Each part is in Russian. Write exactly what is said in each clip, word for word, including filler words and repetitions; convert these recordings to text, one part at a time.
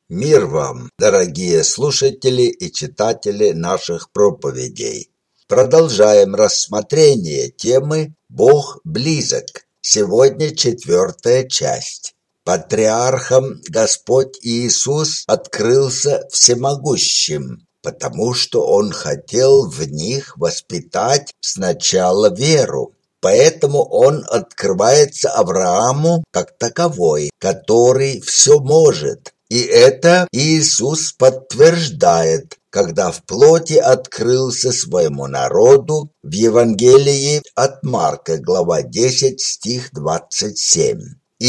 Мир вам, дорогие слушатели и читатели наших проповедей. Продолжаем рассмотрение темы «Бог близок». Сегодня четвертая часть. Патриархам Господь Иисус открылся всемогущим, потому что Он хотел в них воспитать сначала веру. Поэтому Он открывается Аврааму как таковой, который все может. И это Иисус подтверждает, когда в плоти открылся своему народу в Евангелии от Марка, глава десять, стих двадцать семь.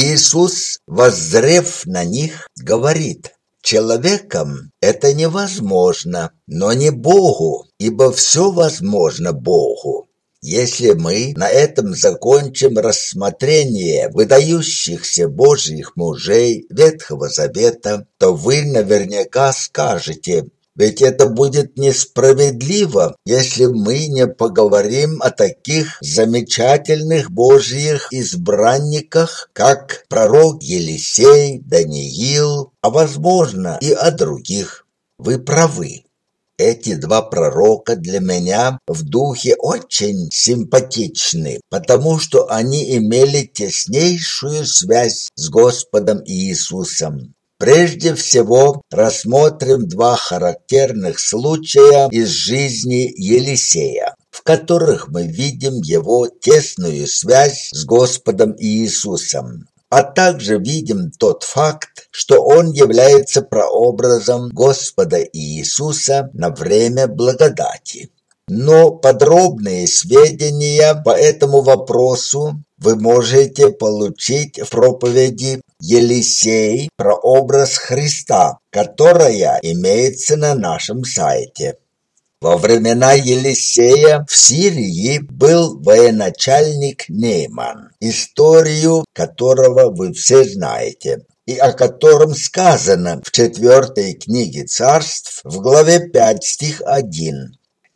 Иисус, воззрев на них, говорит: «Человеком это невозможно, но не Богу, ибо все возможно Богу». Если мы на этом закончим рассмотрение выдающихся Божьих мужей Ветхого Завета, то вы наверняка скажете: ведь это будет несправедливо, если мы не поговорим о таких замечательных Божьих избранниках, как пророк Елисей, Даниил, а возможно и о других. Вы правы. Эти два пророка для меня в духе очень симпатичны, потому что они имели теснейшую связь с Господом Иисусом. Прежде всего рассмотрим два характерных случая из жизни Елисея, в которых мы видим его тесную связь с Господом Иисусом. А также видим тот факт, что он является прообразом Господа Иисуса на время благодати. Но подробные сведения по этому вопросу вы можете получить в проповеди «Елисей. Прообраз Христа», которая имеется на нашем сайте. Во времена Елисея в Сирии был военачальник Нейман, историю которого вы все знаете, и о котором сказано в четвертой книге Царств в главе пять, стих один.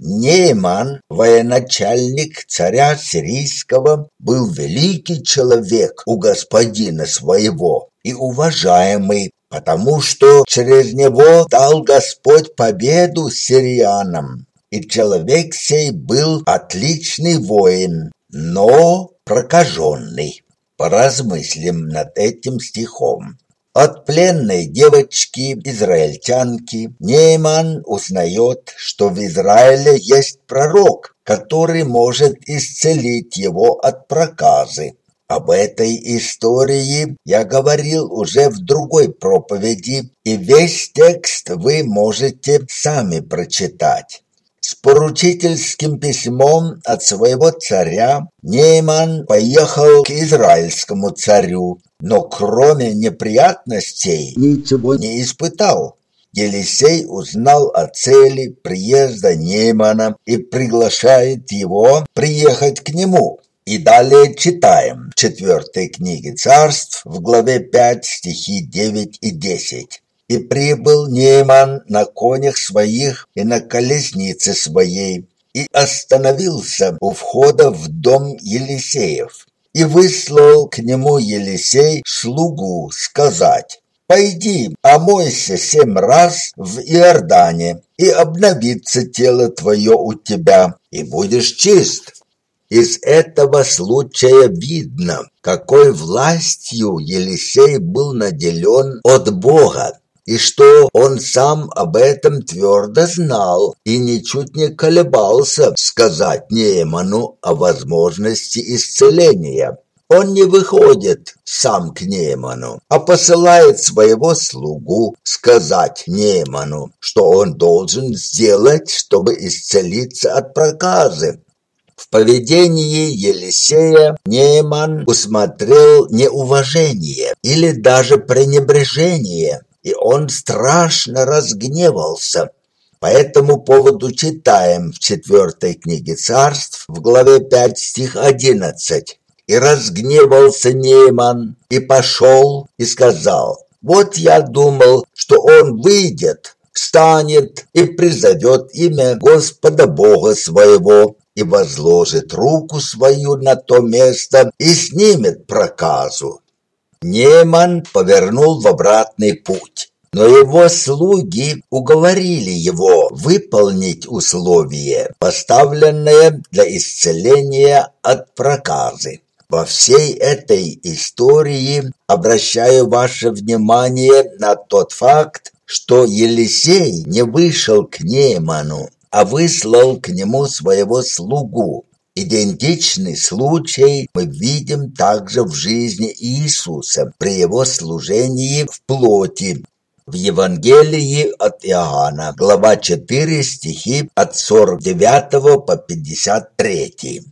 Нейман, военачальник царя сирийского, был великий человек у господина своего и уважаемый, потому что через него дал Господь победу сириянам. И человек сей был отличный воин, но прокаженный. Поразмыслим над этим стихом. От пленной девочки-израильтянки Нейман узнает, что в Израиле есть пророк, который может исцелить его от проказы. Об этой истории я говорил уже в другой проповеди, и весь текст вы можете сами прочитать. С поручительским письмом от своего царя Нейман поехал к израильскому царю, но кроме неприятностей ничего не испытал. Елисей узнал о цели приезда Неймана и приглашает его приехать к нему. И далее читаем в четвертой книге Царств в главе пять, стихи девять и десять. «И прибыл Нейман на конях своих и на колеснице своей, и остановился у входа в дом Елисеев. И выслал к нему Елисей слугу сказать: «Пойди, омойся семь раз в Иордане, и обновится тело твое у тебя, и будешь чист». Из этого случая видно, какой властью Елисей был наделен от Бога, и что он сам об этом твердо знал и ничуть не колебался сказать Нейману о возможности исцеления. Он не выходит сам к Нейману, а посылает своего слугу сказать Нейману, что он должен сделать, чтобы исцелиться от проказы. В поведении Елисея Нейман усмотрел неуважение или даже пренебрежение, и он страшно разгневался. По этому поводу читаем в четвертой книге Царств в главе пять, стих одиннадцать. «И разгневался Нейман, и пошел, и сказал: вот я думал, что он выйдет, встанет и призовет имя Господа Бога своего, и возложит руку свою на то место и снимет проказу». Нейман повернул в обратный путь. Но его слуги уговорили его выполнить условие, поставленное для исцеления от проказы. Во всей этой истории обращаю ваше внимание на тот факт, что Елисей не вышел к Нееману, а выслал к нему своего слугу. Идентичный случай мы видим также в жизни Иисуса при его служении в плоти. В Евангелии от Иоанна, глава четыре, стихи от сорок девятого по пятьдесят три.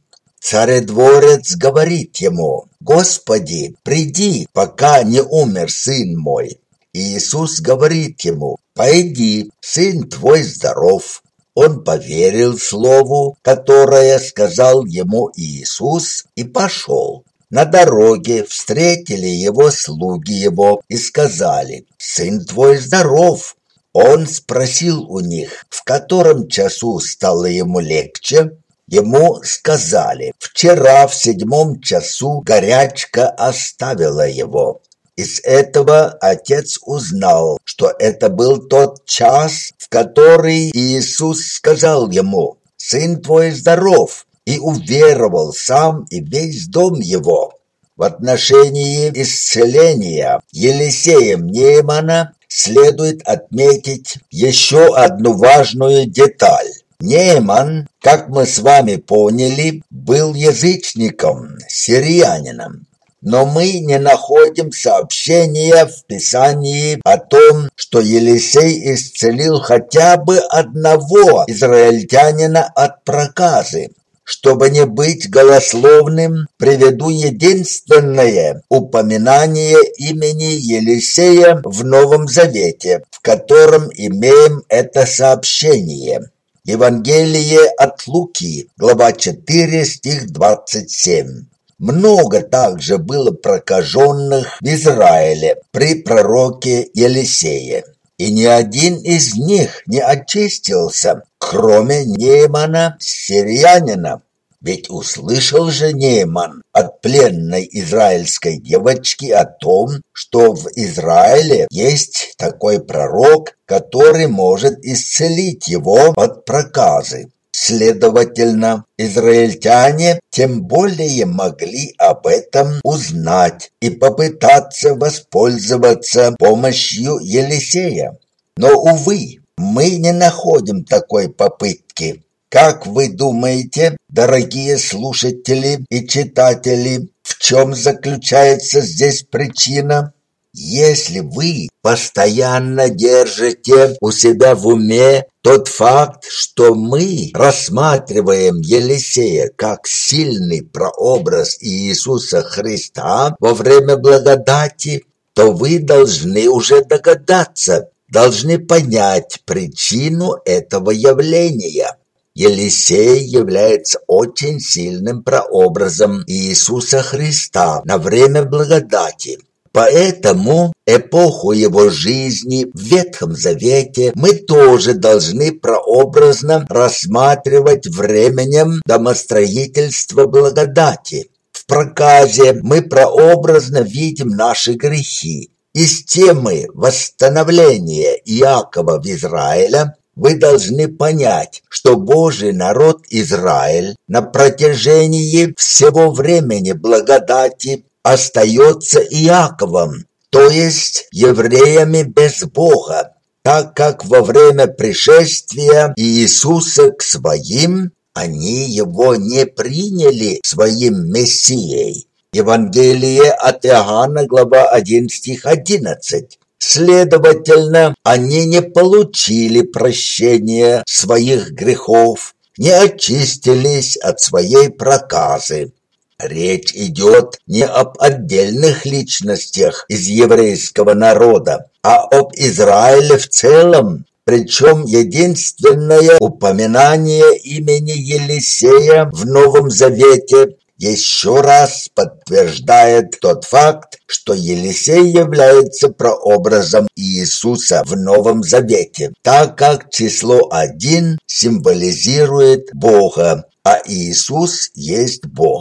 Царедворец говорит ему: «Господи, приди, пока не умер сын мой». И Иисус говорит ему: «Пойди, сын твой здоров». Он поверил слову, которое сказал ему Иисус, и пошел. На дороге встретили его слуги его и сказали: «Сын твой здоров». Он спросил у них, в котором часу стало ему легче. Ему сказали: «Вчера в седьмом часу горячка оставила его». Из этого отец узнал, что это был тот час, в который Иисус сказал ему: «Сын твой здоров», и уверовал сам и весь дом его. В отношении исцеления Елисеем Неемана следует отметить еще одну важную деталь. Нееман, как мы с вами поняли, был язычником, сириянином. Но мы не находим сообщения в Писании о том, что Елисей исцелил хотя бы одного израильтянина от проказы. Чтобы не быть голословным, приведу единственное упоминание имени Елисея в Новом Завете, в котором имеем это сообщение. Евангелие от Луки, глава четыре, стих двадцать семь. Много также было прокаженных в Израиле при пророке Елисее, и ни один из них не очистился, кроме Неемана сириянина. Ведь услышал же Нееман от пленной израильской девочки о том, что в Израиле есть такой пророк, который может исцелить его от проказы. Следовательно, израильтяне тем более могли об этом узнать и попытаться воспользоваться помощью Елисея. Но, увы, мы не находим такой попытки. Как вы думаете, дорогие слушатели и читатели, в чем заключается здесь причина? Если вы постоянно держите у себя в уме тот факт, что мы рассматриваем Елисея как сильный прообраз Иисуса Христа во время благодати, то вы должны уже догадаться, должны понять причину этого явления. Елисей является очень сильным прообразом Иисуса Христа на время благодати. Поэтому эпоху его жизни в Ветхом Завете мы тоже должны прообразно рассматривать временем домостроительства благодати. В проказе мы прообразно видим наши грехи. Из темы восстановления Иакова в Израиля вы должны понять, что Божий народ Израиль на протяжении всего времени благодати остается Иаковом, то есть евреями без Бога, так как во время пришествия Иисуса к своим они его не приняли своим Мессией. Евангелие от Иоанна, глава один, стих одиннадцать. Следовательно, они не получили прощения своих грехов, не очистились от своей проказы. Речь идет не об отдельных личностях из еврейского народа, а об Израиле в целом. Причем единственное упоминание имени Елисея в Новом Завете еще раз подтверждает тот факт, что Елисей является прообразом Иисуса в Новом Завете, так как число один символизирует Бога, а Иисус есть Бог.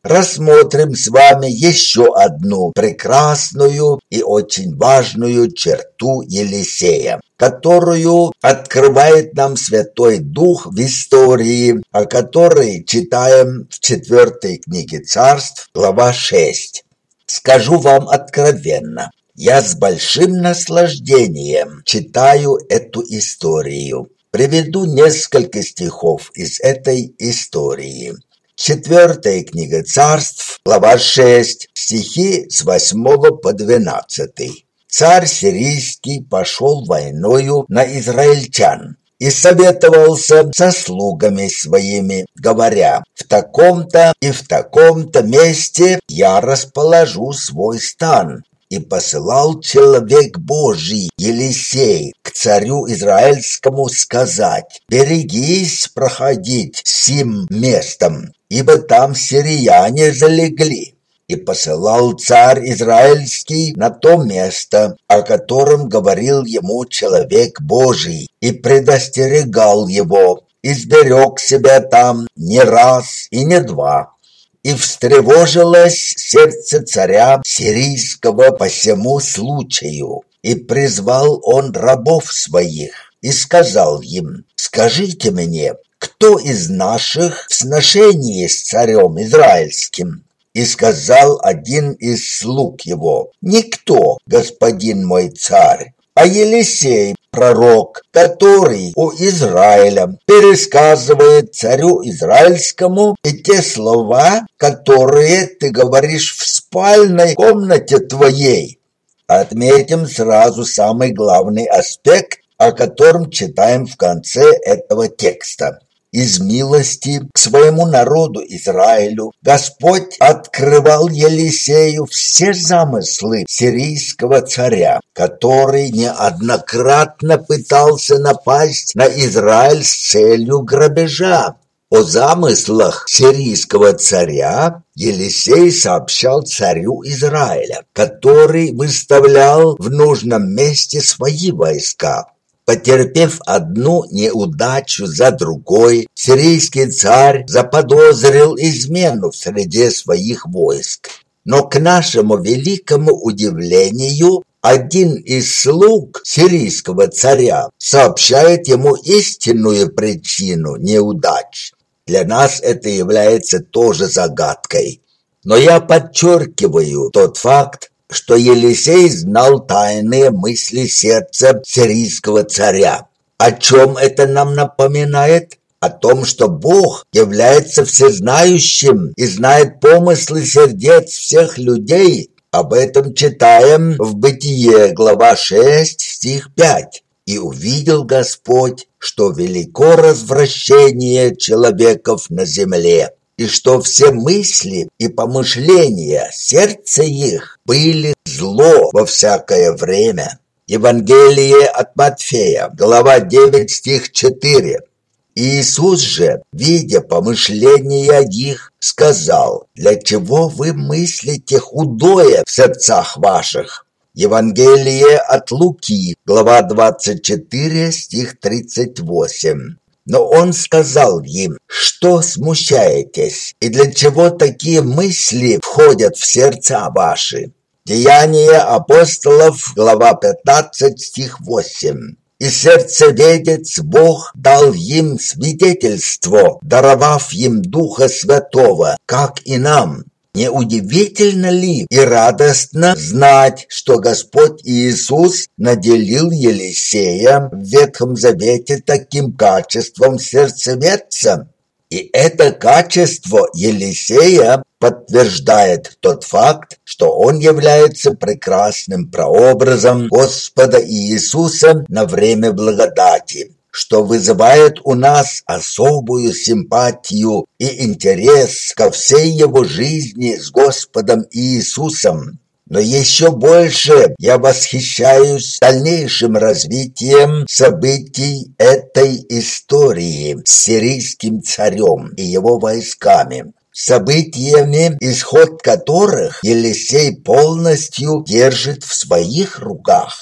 рассмотрим с вами еще одну прекрасную и очень важную черту Елисея, которую открывает нам Святой Дух в истории, о которой читаем в четвертой книге Царств, глава шесть. Скажу вам откровенно, я с большим наслаждением читаю эту историю. Приведу несколько стихов из этой истории. Четвертая книга Царств, глава шесть, стихи с восьмого по двенадцатый. Царь сирийский пошел войною на израильтян и советовался со слугами своими, говоря: в таком-то и в таком-то месте я расположу свой стан. И посылал человек Божий Елисей к царю израильскому сказать: берегись проходить сим местом, ибо там сирияне залегли. И посылал царь израильский на то место, о котором говорил ему человек Божий, и предостерегал его, и сберег себя там не раз и не два. И встревожилось сердце царя сирийского по сему случаю, и призвал он рабов своих, и сказал им: скажите мне, кто из наших в сношении с царем израильским? И сказал один из слуг его: никто, господин мой царь, а Елисей, пророк, который у Израиля пересказывает царю израильскому и те слова, которые ты говоришь в спальной комнате твоей. Отметим сразу самый главный аспект, о котором читаем в конце этого текста. Из милости к своему народу Израилю Господь открывал Елисею все замыслы сирийского царя, который неоднократно пытался напасть на Израиль с целью грабежа. О замыслах сирийского царя Елисей сообщал царю Израиля, который выставлял в нужном месте свои войска. Потерпев одну неудачу за другой, сирийский царь заподозрил измену в среде своих войск. Но к нашему великому удивлению, один из слуг сирийского царя сообщает ему истинную причину неудач. Для нас это является тоже загадкой. Но я подчеркиваю тот факт, что Елисей знал тайные мысли сердца сирийского царя. О чем это нам напоминает? О том, что Бог является всезнающим и знает помыслы сердец всех людей. Об этом читаем в Бытие, глава шесть, стих пять. «И увидел Господь, что велико развращение человеков на земле, и что все мысли и помышления сердца их были зло во всякое время». Евангелие от Матфея, глава девять, стих четыре. Иисус же, видя помышления их, сказал: «Для чего вы мыслите худое в сердцах ваших?» Евангелие от Луки, глава двадцать четыре, стих тридцать восемь. Но он сказал им: что смущаетесь, и для чего такие мысли входят в сердца ваши? Деяния апостолов, глава пятнадцать, стих восемь. И сердцеведец Бог дал им свидетельство, даровав им Духа Святого, как и нам. Не удивительно ли и радостно знать, что Господь Иисус наделил Елисея в Ветхом Завете таким качеством сердцеведца? И это качество Елисея подтверждает тот факт, что он является прекрасным прообразом Господа Иисуса на время благодати, что вызывает у нас особую симпатию и интерес ко всей его жизни с Господом Иисусом. Но еще больше я восхищаюсь дальнейшим развитием событий этой истории с сирийским царем и его войсками, событиями, исход которых Елисей полностью держит в своих руках.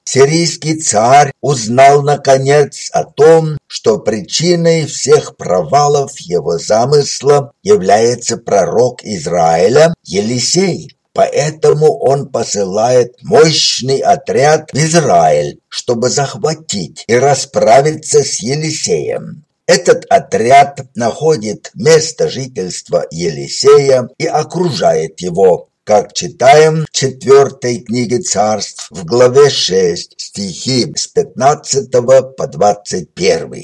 сирийский царь узнал наконец о том, что причиной всех провалов его замысла является пророк Израиля Елисей. Поэтому он посылает мощный отряд в Израиль, чтобы захватить и расправиться с Елисеем. Этот отряд находит место жительства Елисея и окружает его, как читаем в четвертой книге Царств в главе шесть, стихи с пятнадцатого по двадцать первый.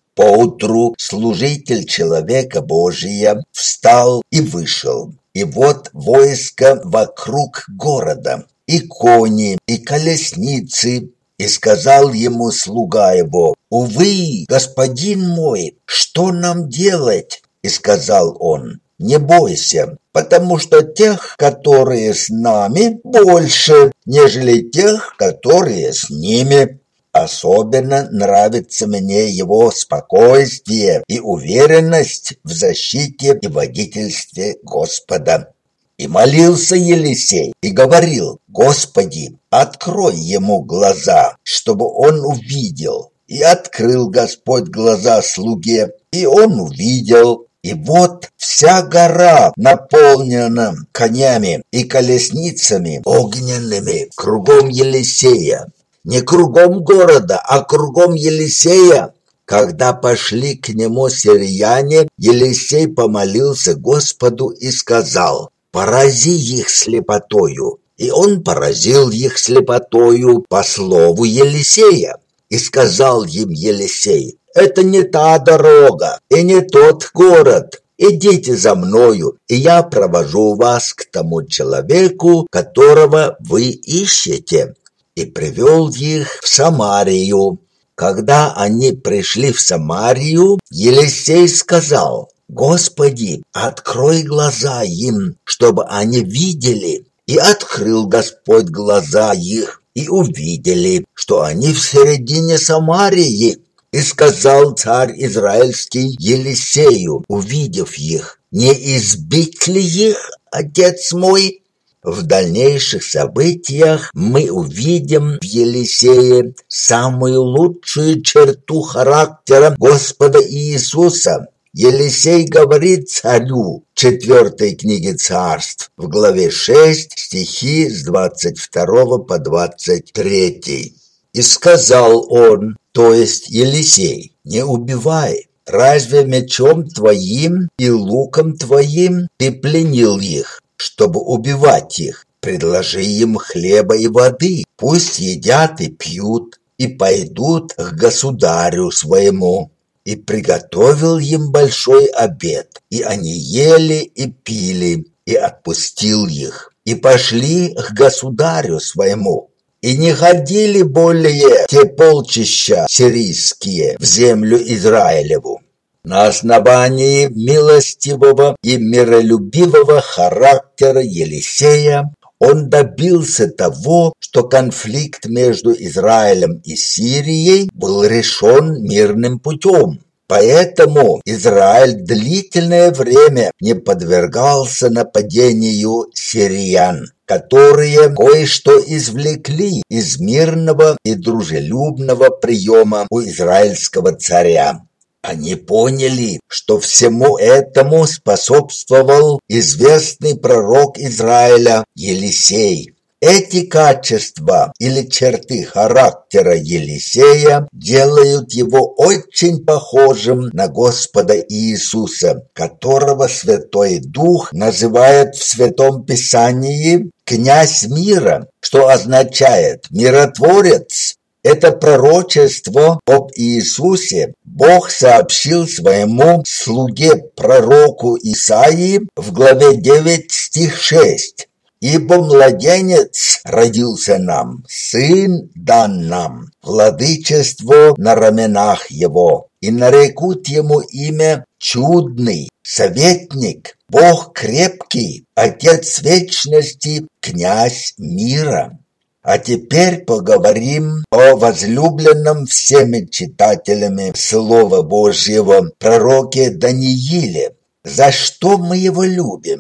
Поутру служитель человека Божия встал и вышел. И вот войско вокруг города, и кони, и колесницы, и сказал ему слуга его: «Увы, господин мой, что нам делать?» И сказал он: «Не бойся, потому что тех, которые с нами, больше, нежели тех, которые с ними». Особенно нравится мне его спокойствие и уверенность в защите и водительстве Господа. И молился Елисей и говорил: «Господи, открой ему глаза, чтобы он увидел». И открыл Господь глаза слуге, и он увидел. И вот вся гора наполнена конями и колесницами огненными кругом Елисея. Не кругом города, а кругом Елисея. Когда пошли к нему сирияне, Елисей помолился Господу и сказал: «Порази их слепотою». И он поразил их слепотою по слову Елисея. И сказал им Елисей: «Это не та дорога и не тот город. Идите за мною, и я провожу вас к тому человеку, которого вы ищете». И привел их в Самарию. Когда они пришли в Самарию, Елисей сказал: «Господи, открой глаза им, чтобы они видели». И открыл Господь глаза их, и увидели, что они в середине Самарии. И сказал царь израильский Елисею, увидев их: «Не избить ли их, отец мой?» В дальнейших событиях мы увидим в Елисее самую лучшую черту характера Господа Иисуса. Елисей говорит царю в четвертой книге Царств в главе шесть, стихи с двадцать второго по двадцать третий. «И сказал он, то есть Елисей: не убивай. Разве мечом твоим и луком твоим ты пленил их, чтобы убивать их? Предложи им хлеба и воды, пусть едят и пьют, и пойдут к государю своему». И приготовил им большой обед, и они ели и пили, и отпустил их, и пошли к государю своему. И не ходили более те полчища сирийские в землю Израилеву. На основании милостивого и миролюбивого характера Елисея он добился того, что конфликт между Израилем и Сирией был решен мирным путем. Поэтому Израиль длительное время не подвергался нападению сириян, которые кое-что извлекли из мирного и дружелюбного приема у израильского царя. Они поняли, что всему этому способствовал известный пророк Израиля Елисей. Эти качества или черты характера Елисея делают его очень похожим на Господа Иисуса, которого Святой Дух называет в Святом Писании «князь мира», что означает «миротворец». Это пророчество об Иисусе Бог сообщил своему слуге пророку Исаии в главе девять, стих шесть. «Ибо младенец родился нам, сын дан нам, владычество на раменах его, и нарекут ему имя Чудный, Советник, Бог крепкий, Отец вечности, Князь мира». А теперь поговорим о возлюбленном всеми читателями Слова Божьего пророке Данииле. За что мы его любим?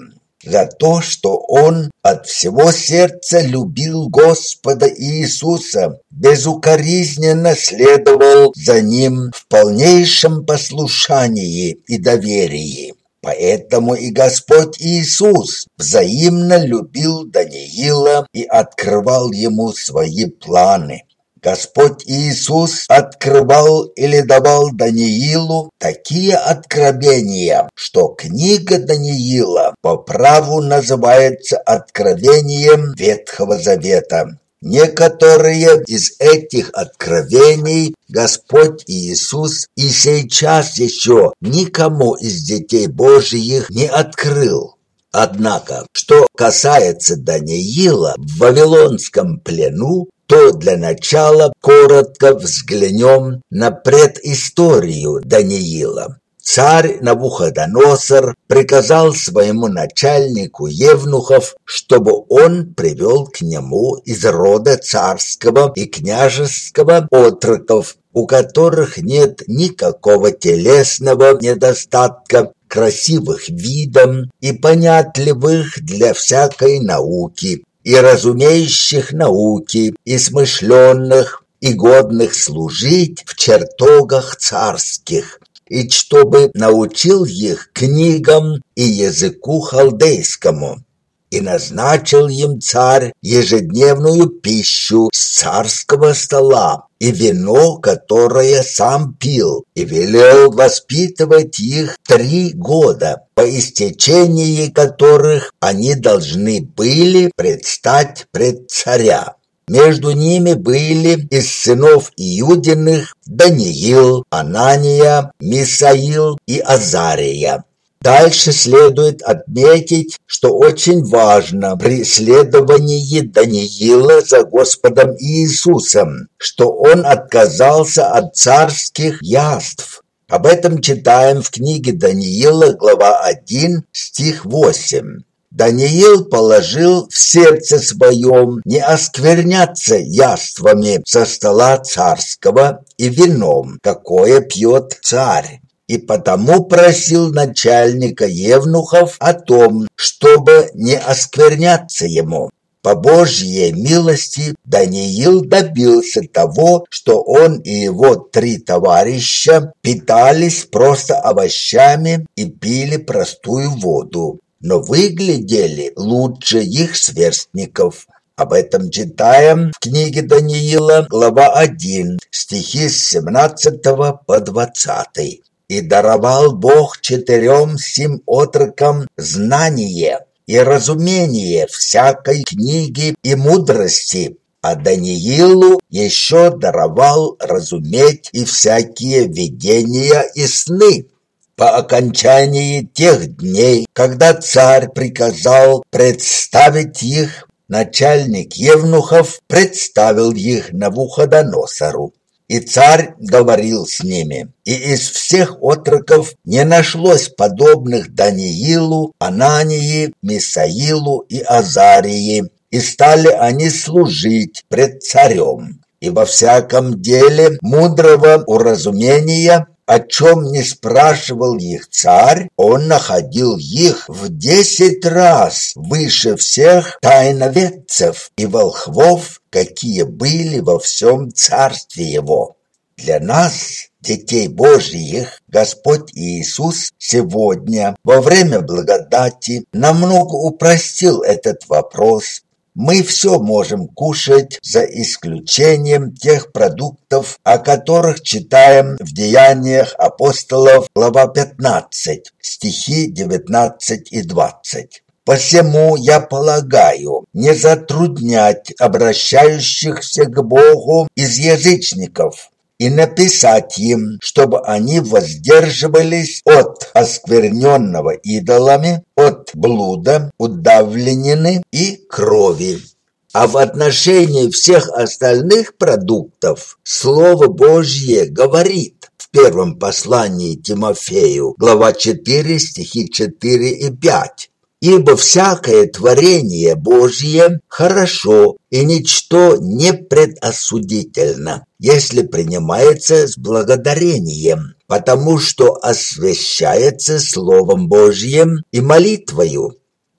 за то, что он от всего сердца любил Господа Иисуса, безукоризненно следовал за Ним в полнейшем послушании и доверии. Поэтому и Господь Иисус взаимно любил Даниила и открывал ему свои планы. Господь Иисус открывал или давал Даниилу такие откровения, что книга Даниила по праву называется откровением Ветхого Завета. Некоторые из этих откровений Господь Иисус и сейчас еще никому из детей Божьих не открыл. Однако, что касается Даниила в Вавилонском плену, то для начала коротко взглянем на предысторию Даниила. Царь Навуходоносор приказал своему начальнику евнухов, чтобы он привел к нему из рода царского и княжеского отроков, у которых нет никакого телесного недостатка, красивых видом и понятливых для всякой науки, и разумеющих науки, и смышленных, и годных служить в чертогах царских, и чтобы научил их книгам и языку халдейскому. И назначил им царь ежедневную пищу с царского стола и вино, которое сам пил, и велел воспитывать их три года, по истечении которых они должны были предстать пред царя. Между ними были из сынов Иудиных Даниил, Анания, Мисаил и Азария. Дальше следует отметить, что очень важно при следовании Даниила за Господом Иисусом, что он отказался от царских яств. Об этом читаем в книге Даниила, глава один, стих восемь. Даниил положил в сердце своем не оскверняться яствами со стола царского и вином, какое пьет царь. И потому просил начальника евнухов о том, чтобы не оскверняться ему. По Божьей милости Даниил добился того, что он и его три товарища питались просто овощами и пили простую воду, но выглядели лучше их сверстников. Об этом читаем в книге Даниила, глава один, стихи с семнадцатого по двадцатый. «И даровал Бог четырем сим отрокам знание и разумение всякой книги и мудрости, а Даниилу еще даровал разуметь и всякие видения и сны. По окончании тех дней, когда царь приказал представить их, начальник евнухов представил их Навуходоносору. И царь говорил с ними, и из всех отроков не нашлось подобных Даниилу, Анании, Мисаилу и Азарии, и стали они служить пред царем. И во всяком деле мудрого уразумения, о чем не спрашивал их царь, он находил их в десять раз выше всех тайноведцев и волхвов, какие были во всем царстве его. Для нас, детей Божьих, Господь Иисус сегодня, во время благодати, намного упростил этот вопрос. Мы все можем кушать, за исключением тех продуктов, о которых читаем в Деяниях апостолов, глава пятнадцать, стихи девятнадцать и двадцать. Посему я полагаю не затруднять обращающихся к Богу из язычников и написать им, чтобы они воздерживались от оскверненного идолами, от блуда, удавленины и крови. А в отношении всех остальных продуктов Слово Божье говорит в первом послании Тимофею, глава четыре, стихи четыре и пять. «Ибо всякое творение Божье хорошо, и ничто не предосудительно, если принимается с благодарением, потому что освящается Словом Божьим и молитвою.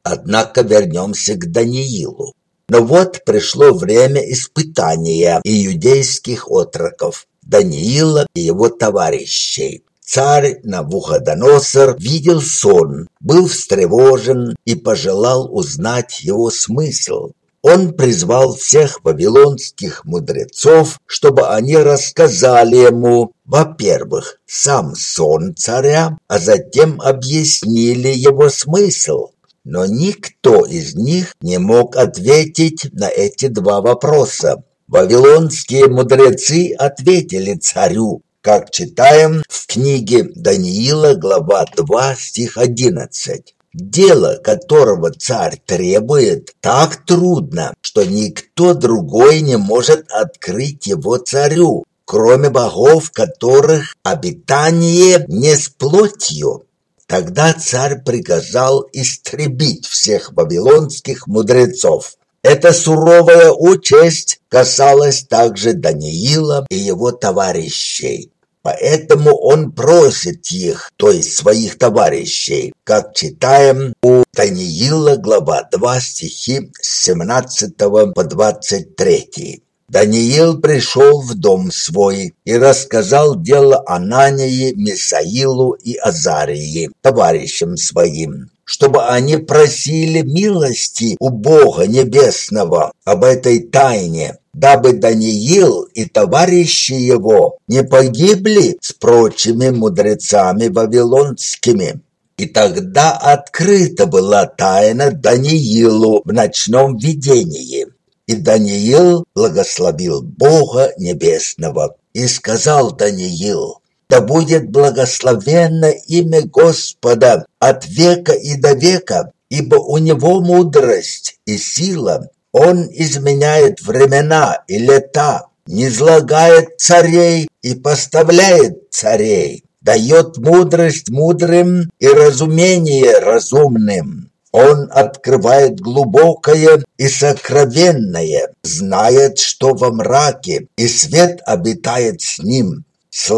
Однако вернемся к Даниилу. Но вот пришло время испытания иудейских отроков, Даниила и его товарищей. Царь Навуходоносор видел сон, был встревожен и пожелал узнать его смысл. Он призвал всех вавилонских мудрецов, чтобы они рассказали ему, во-первых, сам сон царя, а затем объяснили его смысл. Но никто из них не мог ответить на эти два вопроса. Вавилонские мудрецы ответили царю, как читаем в книге Даниила, глава два, стих одиннадцать. Дело, которого царь требует, так трудно, что никто другой не может открыть его царю, кроме богов, которых обитание не с плотью. Тогда царь приказал истребить всех вавилонских мудрецов. Эта суровая участь касалась также Даниила и его товарищей. Поэтому он просит их, то есть своих товарищей, как читаем у Даниила, глава два, стихи с семнадцатого по двадцать третий. Даниил пришел в дом свой и рассказал дело Анании, Мисаилу и Азарии, товарищам своим, чтобы они просили милости у Бога Небесного об этой тайне, дабы Даниил и товарищи его не погибли с прочими мудрецами вавилонскими. И тогда открыта была тайна Даниилу в ночном видении. И Даниил благословил Бога Небесного. И сказал Даниил: «Да будет благословенно имя Господа от века и до века, ибо у него мудрость и сила. Он изменяет времена и лета, низлагает царей и поставляет царей, дает мудрость мудрым и разумение разумным. Он открывает глубокое и сокровенное, знает, что во мраке, и свет обитает с ним.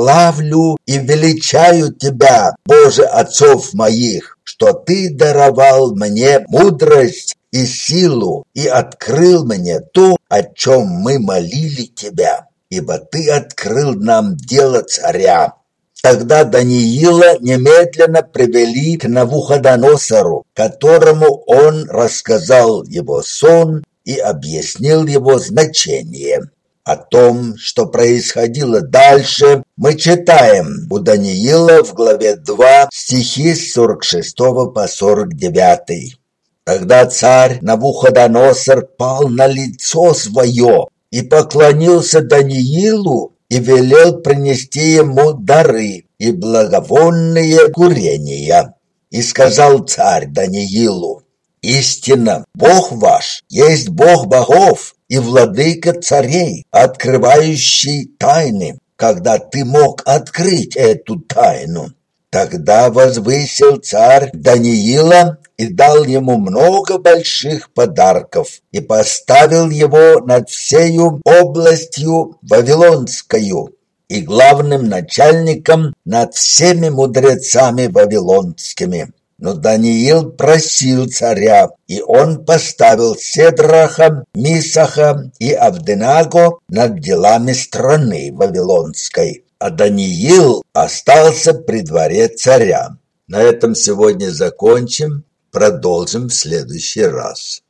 Славлю и величаю тебя, Боже отцов моих, что ты даровал мне мудрость и силу, и открыл мне то, о чем мы молили тебя, ибо ты открыл нам дело царя». Тогда Даниила немедленно привели к Навуходоносору, которому он рассказал его сон и объяснил его значение. О том, что происходило дальше, мы читаем у Даниила в главе два, стихи с сорок шестого по сорок девятый. Тогда царь Навуходоносор пал на лицо свое и поклонился Даниилу и велел принести ему дары и благовонные курения. И сказал царь Даниилу: «Истинно, Бог ваш есть Бог богов и владыка царей, открывающий тайны, когда ты мог открыть эту тайну». Тогда возвысил царь Даниила и дал ему много больших подарков и поставил его над всею областью Вавилонскою и главным начальником над всеми мудрецами вавилонскими. Но Даниил просил царя, и он поставил Седраха, Мисаха и Авденаго над делами страны вавилонской, а Даниил остался при дворе царя. На этом сегодня закончим, продолжим в следующий раз.